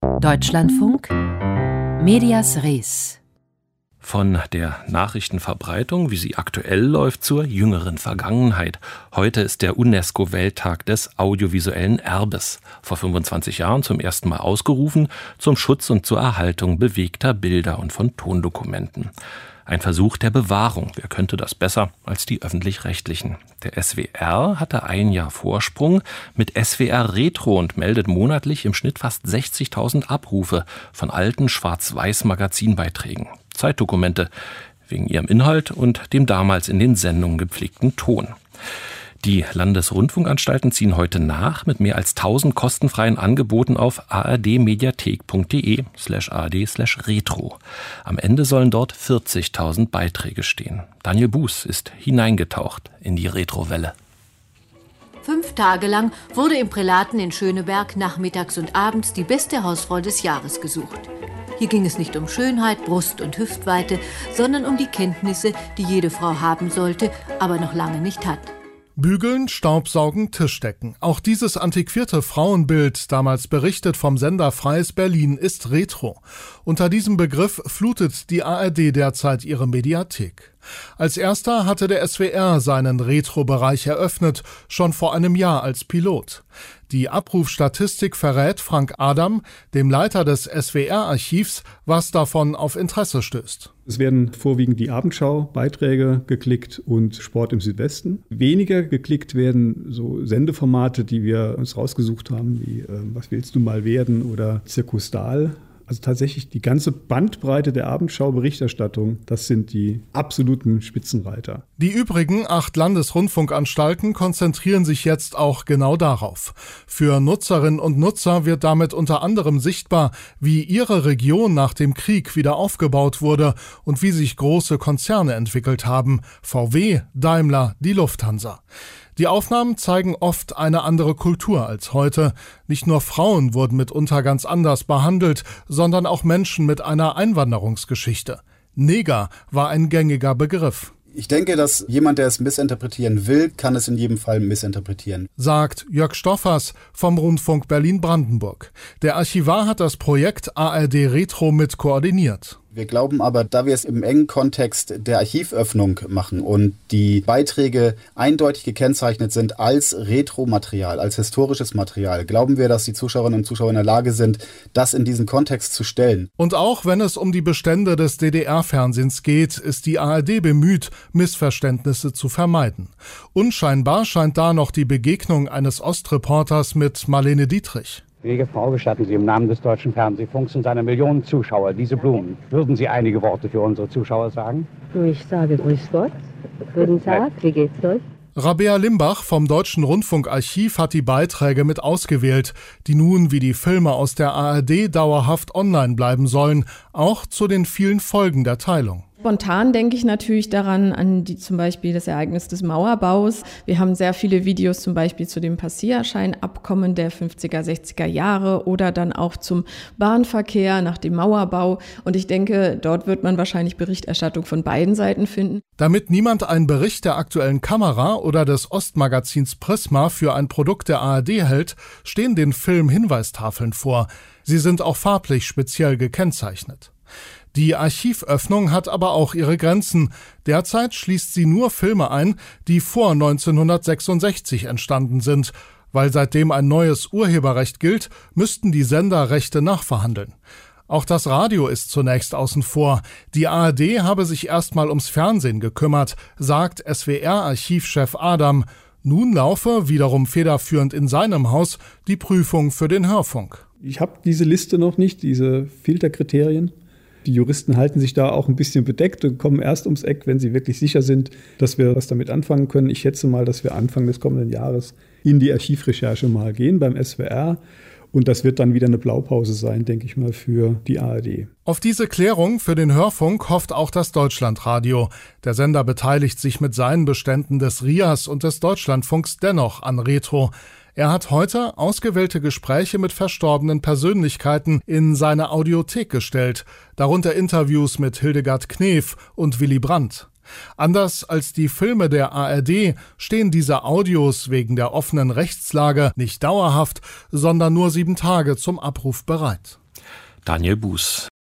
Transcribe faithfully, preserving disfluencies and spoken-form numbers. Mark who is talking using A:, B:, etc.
A: Deutschlandfunk Medias Res.
B: Von der Nachrichtenverbreitung, wie sie aktuell läuft, zur jüngeren Vergangenheit. Heute ist der UNESCO-Welttag des audiovisuellen Erbes. Vor fünfundzwanzig Jahren zum ersten Mal ausgerufen, zum Schutz und zur Erhaltung bewegter Bilder und von Tondokumenten. Ein Versuch der Bewahrung. Wer könnte das besser als die Öffentlich-Rechtlichen? Der S W R hatte ein Jahr Vorsprung mit S W R Retro und meldet monatlich im Schnitt fast sechzigtausend Abrufe von alten Schwarz-Weiß-Magazinbeiträgen. Zeitdokumente wegen ihrem Inhalt und dem damals in den Sendungen gepflegten Ton. Die Landesrundfunkanstalten ziehen heute nach mit mehr als tausend kostenfreien Angeboten auf ardmediathek.de slash ard slash retro. Am Ende sollen dort vierzigtausend Beiträge stehen. Daniel Buß ist hineingetaucht in die Retrowelle.
C: Fünf Tage lang wurde im Prälaten in Schöneberg nachmittags und abends die beste Hausfrau des Jahres gesucht. Hier ging es nicht um Schönheit, Brust- und Hüftweite, sondern um die Kenntnisse, die jede Frau haben sollte, aber noch lange nicht hat.
D: Bügeln, Staubsaugen, Tischdecken. Auch dieses antiquierte Frauenbild, damals berichtet vom Sender Freies Berlin, ist Retro. Unter diesem Begriff flutet die A R D derzeit ihre Mediathek. Als erster hatte der S W R seinen Retro-Bereich eröffnet, schon vor einem Jahr als Pilot. Die Abrufstatistik verrät Frank Adam, dem Leiter des S W R-Archivs, was davon auf Interesse stößt.
E: Es werden vorwiegend die Abendschau-Beiträge geklickt und Sport im Südwesten. Weniger geklickt werden so Sendeformate, die wir uns rausgesucht haben, wie äh, Was willst du mal werden oder Zirkus Dahl. Also tatsächlich die ganze Bandbreite der Abendschau-Berichterstattung, das sind die absoluten Spitzenreiter.
D: Die übrigen acht Landesrundfunkanstalten konzentrieren sich jetzt auch genau darauf. Für Nutzerinnen und Nutzer wird damit unter anderem sichtbar, wie ihre Region nach dem Krieg wieder aufgebaut wurde und wie sich große Konzerne entwickelt haben. V W, Daimler, die Lufthansa. Die Aufnahmen zeigen oft eine andere Kultur als heute. Nicht nur Frauen wurden mitunter ganz anders behandelt, sondern auch Menschen mit einer Einwanderungsgeschichte. Neger war ein gängiger Begriff.
F: Ich denke, dass jemand, der es missinterpretieren will, kann es in jedem Fall missinterpretieren,
D: sagt Jörg Stoffers vom Rundfunk Berlin-Brandenburg. Der Archivar hat das Projekt A R D Retro mit koordiniert.
F: Wir glauben aber, da wir es im engen Kontext der Archivöffnung machen und die Beiträge eindeutig gekennzeichnet sind als Retro-Material, als historisches Material, glauben wir, dass die Zuschauerinnen und Zuschauer in der Lage sind, das in diesen Kontext zu stellen.
D: Und auch wenn es um die Bestände des D D R-Fernsehens geht, ist die A R D bemüht, Missverständnisse zu vermeiden. Unscheinbar scheint da noch die Begegnung eines Ostreporters mit Marlene Dietrich.
G: Gnädige Frau, gestatten Sie im Namen des Deutschen Fernsehfunks und seiner Millionen Zuschauer diese Blumen. Würden Sie einige Worte für unsere Zuschauer sagen?
H: Ich sage Grüß Gott. Guten Tag, wie geht's euch?
D: Rabea Limbach vom Deutschen Rundfunkarchiv hat die Beiträge mit ausgewählt, die nun wie die Filme aus der A R D dauerhaft online bleiben sollen, auch zu den vielen Folgen der Teilung.
I: Spontan denke ich natürlich daran, an die, zum Beispiel das Ereignis des Mauerbaus. Wir haben sehr viele Videos zum Beispiel zu dem Passierscheinabkommen der fünfziger, sechziger Jahre oder dann auch zum Bahnverkehr nach dem Mauerbau. Und ich denke, dort wird man wahrscheinlich Berichterstattung von beiden Seiten finden.
D: Damit niemand einen Bericht der aktuellen Kamera oder des Ostmagazins Prisma für ein Produkt der A R D hält, stehen den Film Hinweistafeln vor. Sie sind auch farblich speziell gekennzeichnet. Die Archivöffnung hat aber auch ihre Grenzen. Derzeit schließt sie nur Filme ein, die vor neunzehnhundertsechsundsechzig entstanden sind. Weil seitdem ein neues Urheberrecht gilt, müssten die Sender Rechte nachverhandeln. Auch das Radio ist zunächst außen vor. Die A R D habe sich erstmal ums Fernsehen gekümmert, sagt S W R-Archivchef Adam. Nun laufe, wiederum federführend in seinem Haus, die Prüfung für den Hörfunk.
E: Ich habe diese Liste noch nicht, diese Filterkriterien. Die Juristen halten sich da auch ein bisschen bedeckt und kommen erst ums Eck, wenn sie wirklich sicher sind, dass wir was damit anfangen können. Ich schätze mal, dass wir Anfang des kommenden Jahres in die Archivrecherche mal gehen beim S W R. Und das wird dann wieder eine Blaupause sein, denke ich mal, für die A R D.
D: Auf diese Klärung für den Hörfunk hofft auch das Deutschlandradio. Der Sender beteiligt sich mit seinen Beständen des R I A S und des Deutschlandfunks dennoch an Retro. Er hat heute ausgewählte Gespräche mit verstorbenen Persönlichkeiten in seine Audiothek gestellt, darunter Interviews mit Hildegard Knef und Willy Brandt. Anders als die Filme der A R D stehen diese Audios wegen der offenen Rechtslage nicht dauerhaft, sondern nur sieben Tage zum Abruf bereit.
B: Daniel Buß.